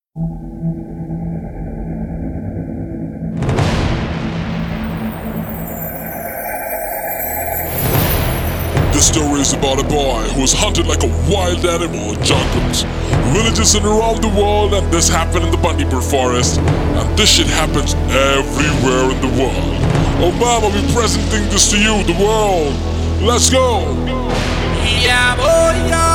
This story is about a boy who was hunted like a wild animal in jungles, villages and around the world, and this happened in the Bandipur forest. And this shit happens everywhere in the world. Obama, we presenting this to you, the world. Let's go! Yeah, boy,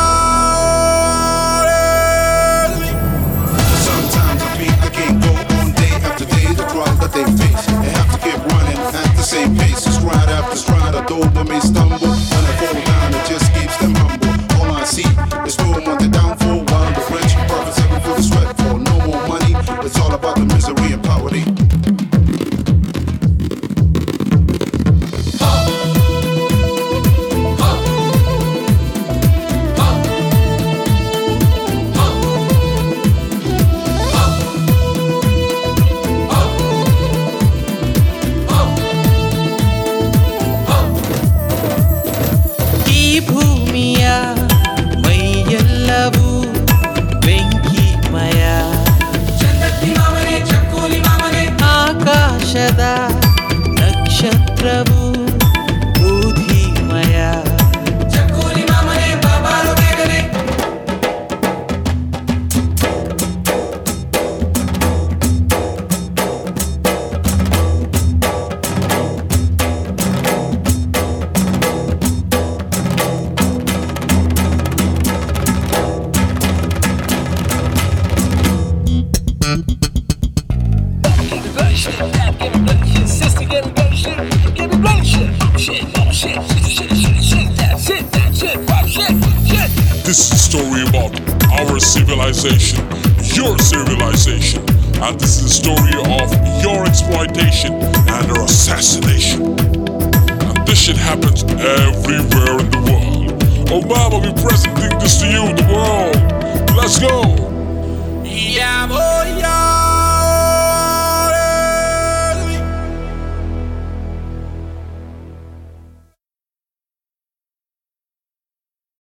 Sometimes I can't go on day after day. The trials that they face, they have to keep running at the same pace. Stride after stride, although they may stumble. When they fall down, it just keeps them humble. All I see is storm on the downfall, while the rich profits every for the sweat for no more money. It's all about the misery and poverty. ನಕ್ಷತ್ರವು ಬೂದಿಮಯ ಚಕೋಲಿ ಮಾಮನೆ ಬಾಬಾರು ಬೇಗನೆ This is a story about our civilization, your civilization, and this is a story of your exploitation and your assassination. And this shit happens everywhere in the world. Obama, we presenting this to you, the world. Let's go! Yeah, boy, yeah.